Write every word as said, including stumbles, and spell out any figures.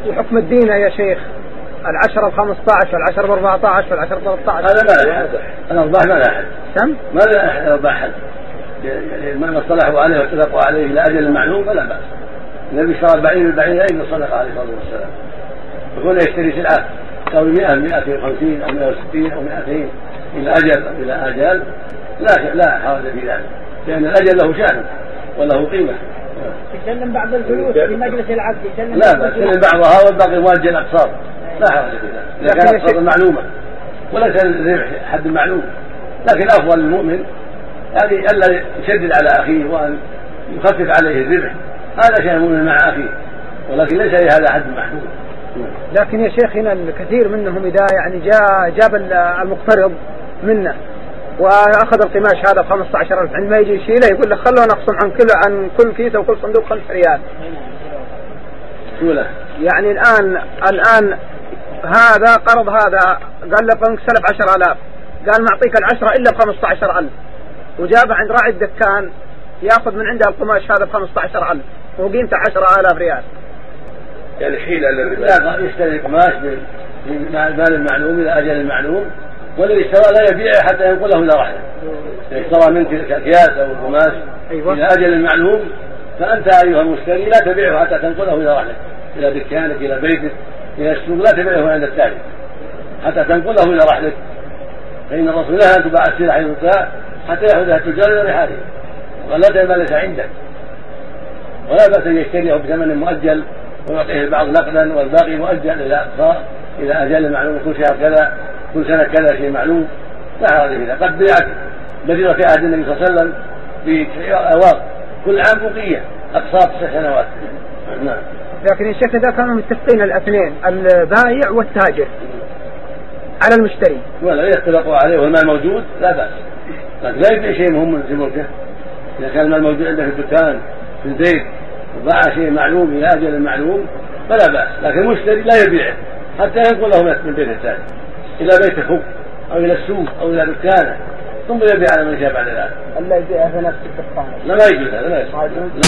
وحكم الدين يا شيخ العشرة بخمسة عشر العشرة بأربعة عشر العشرة بثلاثة عشر هذا ما لا أحد الأرباح ما لا أحد سم ما لا أحد الأرباح أحد ما اصطلحوا عليه واتفقوا عليه إلى أجل معلوم فلا بأس. النبي اشترى البعير بالبعير أين صدق عليه الصلاة والسلام يقول يشتري سلعة أو مئة مئة وخمسين أو مئة وستين أو مئتين إلى أجل أو إلى أجل لا لا حرج في ذلك لأن الأجل له شأن وله قيمة. يسلم بعض الفلوس في مجلس العقد يسلم لا بس يسلم بعضها والباقي مؤجل أقساط لا حرج في ذلك إذا كانت أقساط معلومة وليس الربح حد معلوم. لكن أفضل للمؤمن يعني ألا يشدد على أخيه وأن يخفف عليه الربح هذا شيء المؤمن مع أخيه ولكن ليس لهذا حد محدود. لكن يا شيخ هنا الكثير منهم إذا يعني جاء جاب المقترض منه وأخذ القماش هذا بخمسة عشر ألف عندما يجي يشيله يقول له خلونا نقسم عن كل عن كل كيسة وكل صندوق خمس ريال. يعني الآن الآن هذا قرض هذا قال له بنك سلف عشر آلاف قال معطيك العشرة إلا بخمسة عشر ألف وجابه عند راعي الدكان يأخذ من عنده القماش هذا بخمسة عشر ألف وقيمته عشرة آلاف ريال. يعني حيلة لا يشتري قماش من مال المعلوم إلى أجل المعلوم والذي اشترى لا يبيعه حتى ينقله إلى رحله. اشترى منك الأكياس أو القماش أيوة. إلى أجل المعلوم فأنت أيها المشتري لا تبيعه حتى تنقله إلى رحله إلى دكانك إلى بيتك إلى السوق لا تبيعه عند التاجر حتى تنقله إلى رحلك فإن الرسول نهى أن تباع السلع حيث تباع حتى يأخذها التجار إلى رحاله ولا ما ليس عندك ولا بأس أن يشتريه بثمن مؤجل ويعطيه البعض نقدا والباقي مؤجل إلى أقصى إلى أجل معلوم كل شهر كذا كل سنة كذا شيء معلوم لا حرج فيه. قد بيعت بديرة في عهد النبي صلى الله عليه وسلم في أواق كل عام بقية أقساط ست سنوات. نعم. لكن الشيخ إذا كانوا متفقين الاثنين البائع والتاجر على المشتري ولا يتفقوا عليه والمال موجود لا بأس لكن لا يبيع شيء مهم في ملكه. إذا كان المال موجود عنده في الدكان في البيت وباع شيء معلوم إلى أجل المعلوم فلا بأس لكن المشتري لا يبيعه حتى ينقله من بيت الثاني إلى بيت أخوه أو إلى السوق أو إلى دكانه ثم يبيع على من شاء بعد ذلك. ألا يبيعه في نفس الدكان. لا ما يجوز هذا لا يجوز.